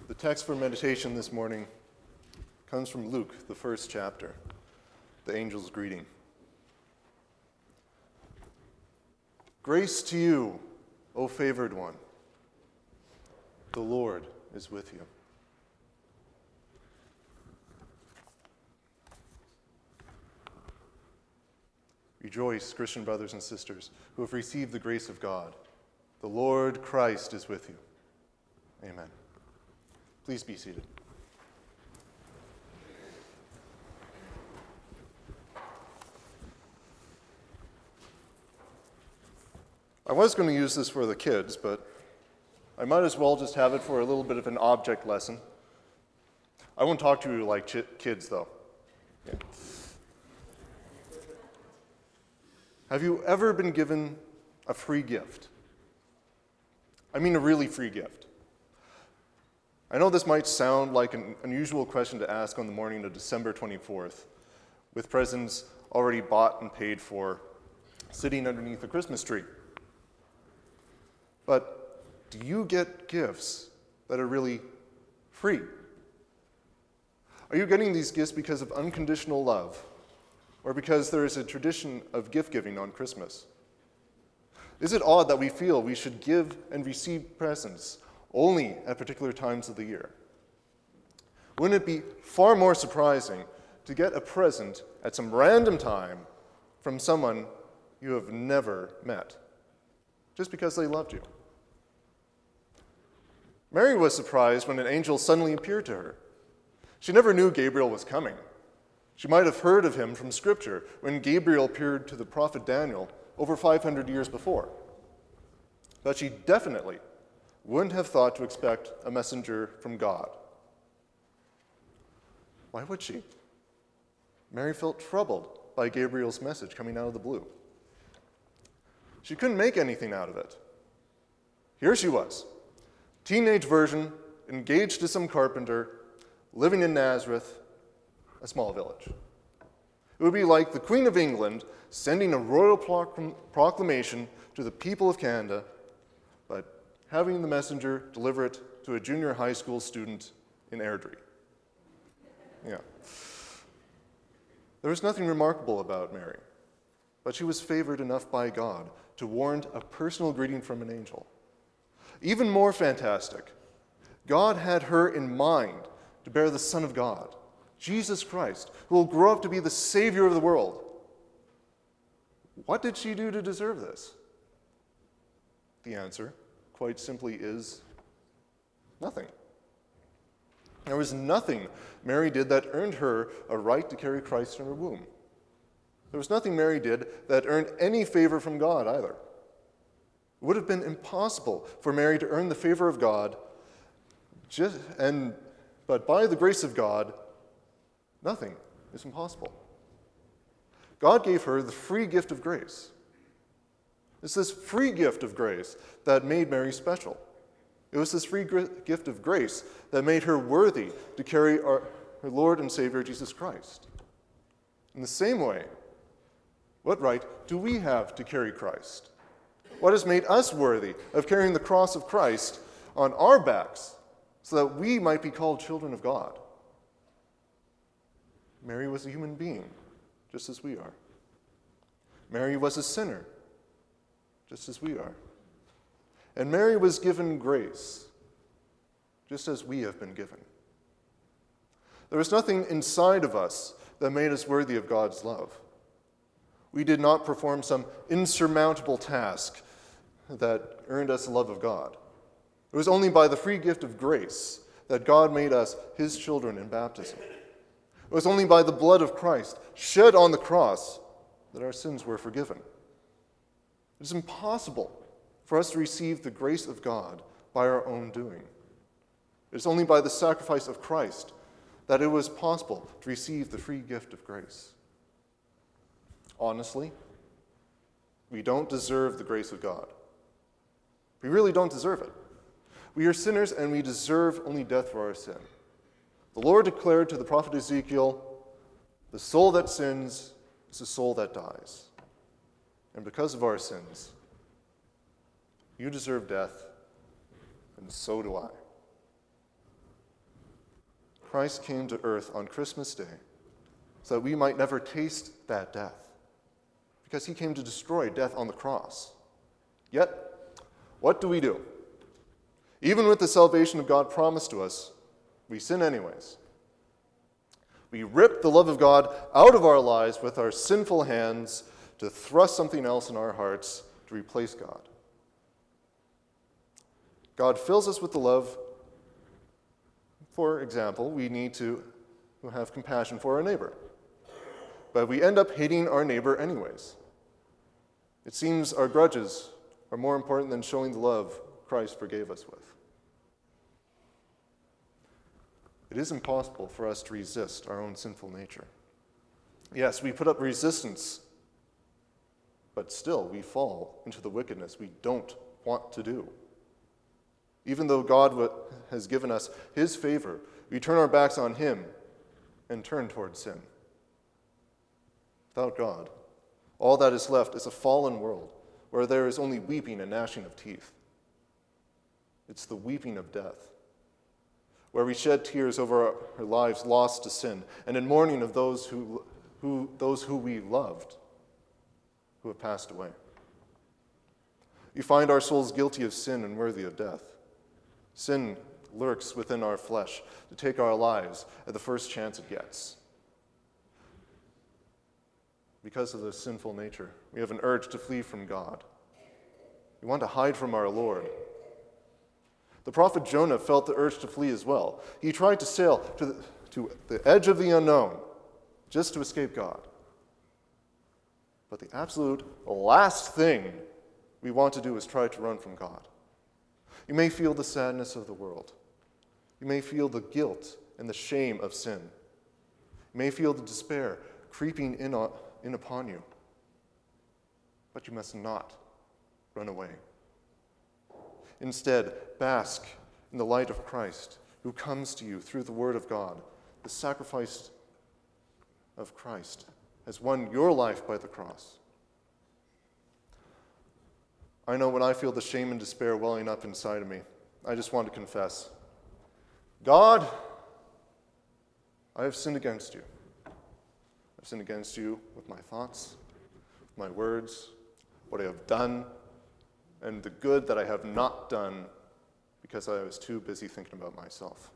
The text for meditation this morning comes from Luke, the first chapter, the angel's greeting. Grace to you, O favored one. The Lord is with you. Rejoice, Christian brothers and sisters, who have received the grace of God. The Lord Christ is with you. Amen. Please be seated. I was going to use this for the kids, but I might as well just have it for a little bit of an object lesson. I won't talk to you like kids, though. Yeah. Have you ever been given a free gift? I mean a really free gift. I know this might sound like an unusual question to ask on the morning of December 24th, with presents already bought and paid for, sitting underneath the Christmas tree. But do you get gifts that are really free? Are you getting these gifts because of unconditional love, or because there is a tradition of gift giving on Christmas? Is it odd that we feel we should give and receive presents only at particular times of the year? Wouldn't it be far more surprising to get a present at some random time from someone you have never met, just because they loved you? Mary was surprised when an angel suddenly appeared to her. She never knew Gabriel was coming. She might have heard of him from Scripture when Gabriel appeared to the prophet Daniel over 500 years before. But she definitely wouldn't have thought to expect a messenger from God. Why would she? Mary felt troubled by Gabriel's message coming out of the blue. She couldn't make anything out of it. Here she was, teenage virgin, engaged to some carpenter, living in Nazareth, a small village. It would be like the Queen of England sending a royal proclamation to the people of Canada, but having the messenger deliver it to a junior high school student in Airdrie. Yeah. There was nothing remarkable about Mary, but she was favored enough by God to warrant a personal greeting from an angel. Even more fantastic, God had her in mind to bear the Son of God, Jesus Christ, who will grow up to be the Savior of the world. What did she do to deserve this? The answer, quite simply, is nothing. There was nothing Mary did that earned her a right to carry Christ in her womb. There was nothing Mary did that earned any favor from God either. It would have been impossible for Mary to earn the favor of God, but by the grace of God, nothing is impossible. God gave her the free gift of grace. It's this free gift of grace that made Mary special. It was this free gift of grace that made her worthy to carry her Lord and Savior, Jesus Christ. In the same way, what right do we have to carry Christ? What has made us worthy of carrying the cross of Christ on our backs so that we might be called children of God? Mary was a human being, just as we are. Mary was a sinner, just as we are. And Mary was given grace, just as we have been given. There was nothing inside of us that made us worthy of God's love. We did not perform some insurmountable task that earned us the love of God. It was only by the free gift of grace that God made us his children in baptism. It was only by the blood of Christ shed on the cross that our sins were forgiven. It is impossible for us to receive the grace of God by our own doing. It is only by the sacrifice of Christ that it was possible to receive the free gift of grace. Honestly, we don't deserve the grace of God. We really don't deserve it. We are sinners and we deserve only death for our sin. The Lord declared to the prophet Ezekiel, "The soul that sins is a soul that dies." And because of our sins, you deserve death, and so do I. Christ came to earth on Christmas Day so that we might never taste that death, because he came to destroy death on the cross. Yet, what do? Even with the salvation of God promised to us, we sin anyways. We rip the love of God out of our lives with our sinful hands to thrust something else in our hearts to replace God. God fills us with the love. For example, we need to have compassion for our neighbor. But we end up hating our neighbor anyways. It seems our grudges are more important than showing the love Christ forgave us with. It is impossible for us to resist our own sinful nature. Yes, we put up resistance, but still we fall into the wickedness we don't want to do. Even though God has given us his favor, we turn our backs on him and turn towards sin. Without God, all that is left is a fallen world where there is only weeping and gnashing of teeth. It's the weeping of death, where we shed tears over our lives lost to sin, and in mourning of those who we loved, who have passed away. We find our souls guilty of sin and worthy of death. Sin lurks within our flesh to take our lives at the first chance it gets. Because of this sinful nature, we have an urge to flee from God. We want to hide from our Lord. The prophet Jonah felt the urge to flee as well. He tried to sail to the edge of the unknown just to escape God. But the absolute last thing we want to do is try to run from God. You may feel the sadness of the world. You may feel the guilt and the shame of sin. You may feel the despair creeping in upon you. But you must not run away. Instead, bask in the light of Christ, who comes to you through the Word of God. The sacrifice of Christ has won your life by the cross. I know when I feel the shame and despair welling up inside of me, I just want to confess, God, I have sinned against you. I've sinned against you with my thoughts, my words, what I have done, and the good that I have not done because I was too busy thinking about myself.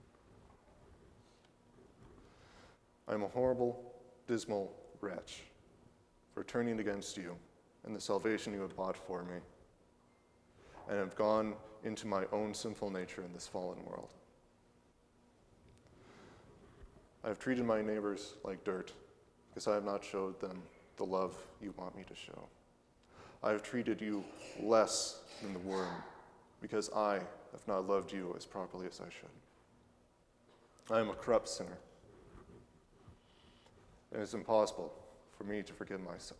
I am a horrible, dismal wretch for turning against you and the salvation you have bought for me, and have gone into my own sinful nature in this fallen world. I have treated my neighbors like dirt because I have not showed them the love you want me to show. I have treated you less than the worm because I have not loved you as properly as I should. I am a corrupt sinner, and it's impossible for me to forgive myself.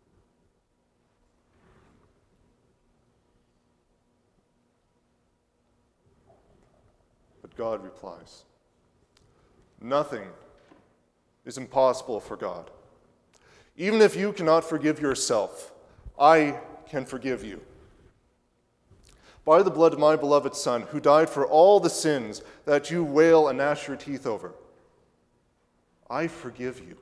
But God replies, nothing is impossible for God. Even if you cannot forgive yourself, I can forgive you. By the blood of my beloved Son, who died for all the sins that you wail and gnash your teeth over, I forgive you.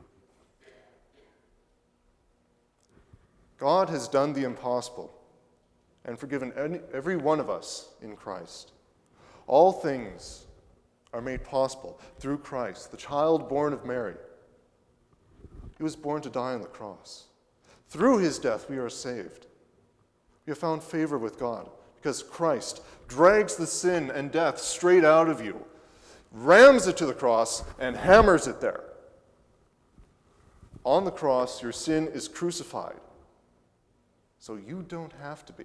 God has done the impossible and forgiven every one of us in Christ. All things are made possible through Christ, the child born of Mary. He was born to die on the cross. Through his death, we are saved. We have found favor with God because Christ drags the sin and death straight out of you, rams it to the cross, and hammers it there. On the cross, your sin is crucified, so you don't have to be.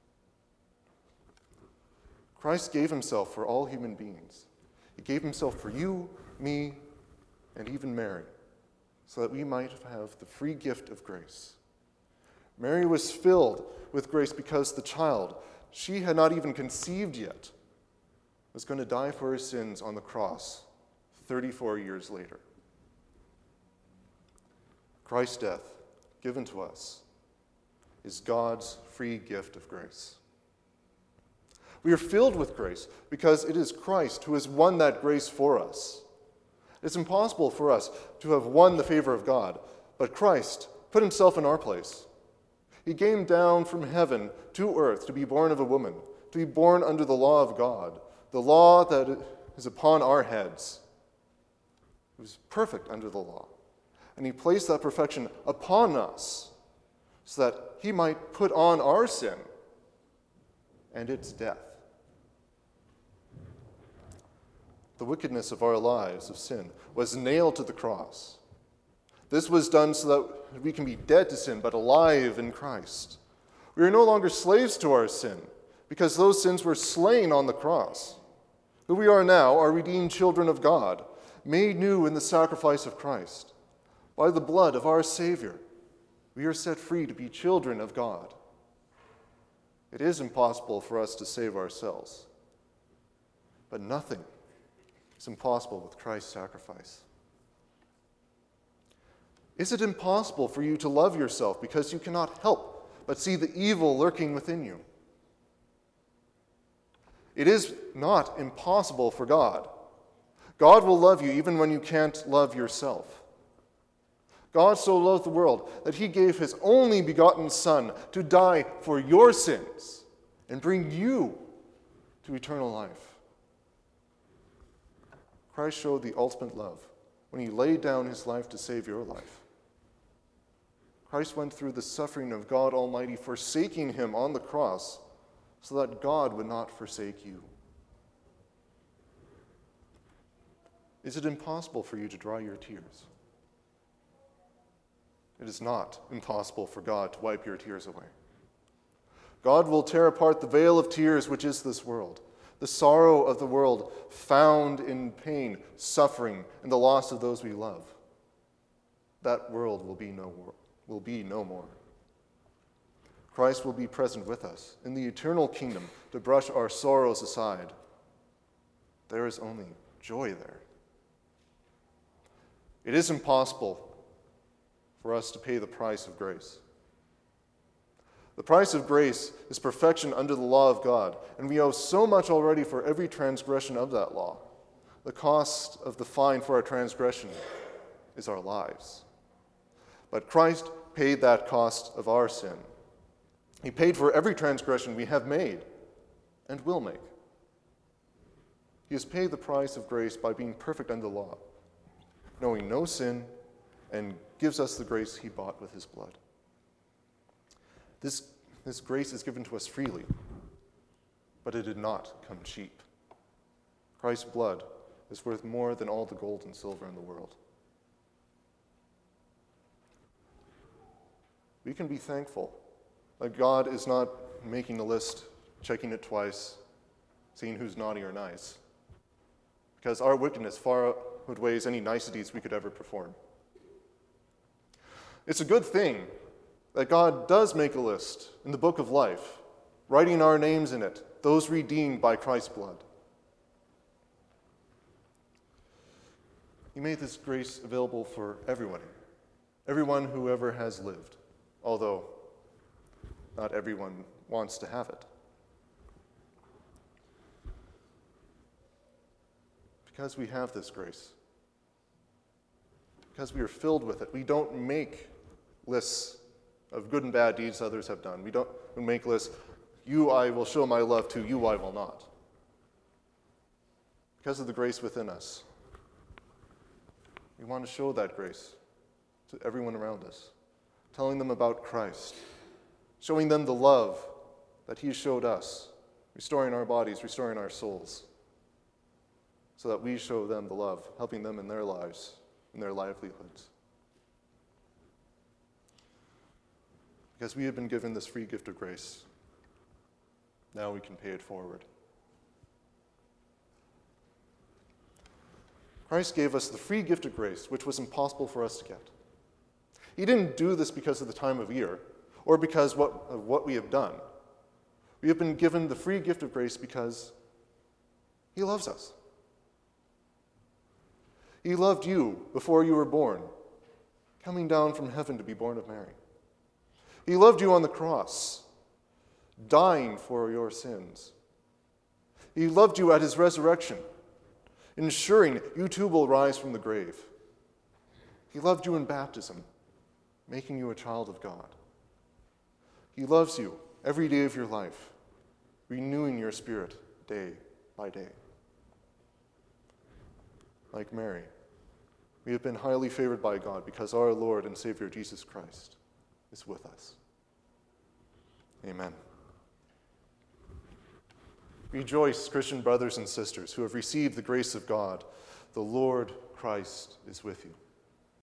Christ gave himself for all human beings. He gave himself for you, me, and even Mary, so that we might have the free gift of grace. Mary was filled with grace because the child she had not even conceived yet was going to die for her sins on the cross 34 years later. Christ's death, given to us, is God's free gift of grace. We are filled with grace because it is Christ who has won that grace for us. It's impossible for us to have won the favor of God, but Christ put himself in our place. He came down from heaven to earth to be born of a woman, to be born under the law of God, the law that is upon our heads. He was perfect under the law, and he placed that perfection upon us so that he might put on our sin and its death. The wickedness of our lives of sin was nailed to the cross. This was done so that we can be dead to sin, but alive in Christ. We are no longer slaves to our sin, because those sins were slain on the cross. Who we are now are redeemed children of God, made new in the sacrifice of Christ. By the blood of our Savior, we are set free to be children of God. It is impossible for us to save ourselves, but nothing is impossible with Christ's sacrifice. Is it impossible for you to love yourself because you cannot help but see the evil lurking within you? It is not impossible for God. God will love you even when you can't love yourself. God so loved the world that he gave his only begotten Son to die for your sins and bring you to eternal life. Christ showed the ultimate love when he laid down his life to save your life. Christ went through the suffering of God Almighty, forsaking him on the cross so that God would not forsake you. Is it impossible for you to dry your tears? It is not impossible for God to wipe your tears away. God will tear apart the veil of tears which is this world, the sorrow of the world found in pain, suffering, and the loss of those we love. That world will be no more. Christ will be present with us in the eternal kingdom to brush our sorrows aside. There is only joy there. It is impossible for us to pay the price of grace. The price of grace is perfection under the law of God, and we owe so much already for every transgression of that law. The cost of the fine for our transgression is our lives. But Christ paid that cost of our sin. He paid for every transgression we have made and will make. He has paid the price of grace by being perfect under the law, knowing no sin, and gives us the grace he bought with his blood. This grace is given to us freely, but it did not come cheap. Christ's blood is worth more than all the gold and silver in the world. We can be thankful that God is not making a list, checking it twice, seeing who's naughty or nice, because our wickedness far outweighs any niceties we could ever perform. It's a good thing that God does make a list in the book of life, writing our names in it, those redeemed by Christ's blood. He made this grace available for everyone who ever has lived, although not everyone wants to have it. Because we have this grace, because we are filled with it, we don't make lists of good and bad deeds others have done. We don't make lists, you I will show my love to, you I will not. Because of the grace within us, we want to show that grace to everyone around us, telling them about Christ, showing them the love that he showed us, restoring our bodies, restoring our souls, so that we show them the love, helping them in their lives, in their livelihoods. Because we have been given this free gift of grace, now we can pay it forward. Christ gave us the free gift of grace, which was impossible for us to get. He didn't do this because of the time of year or because of what we have done. We have been given the free gift of grace because he loves us. He loved you before you were born, coming down from heaven to be born of Mary. He loved you on the cross, dying for your sins. He loved you at his resurrection, ensuring you too will rise from the grave. He loved you in baptism, making you a child of God. He loves you every day of your life, renewing your spirit day by day. Like Mary, we have been highly favored by God because our Lord and Savior Jesus Christ is with us. Amen. Rejoice, Christian brothers and sisters who have received the grace of God. The Lord Christ is with you.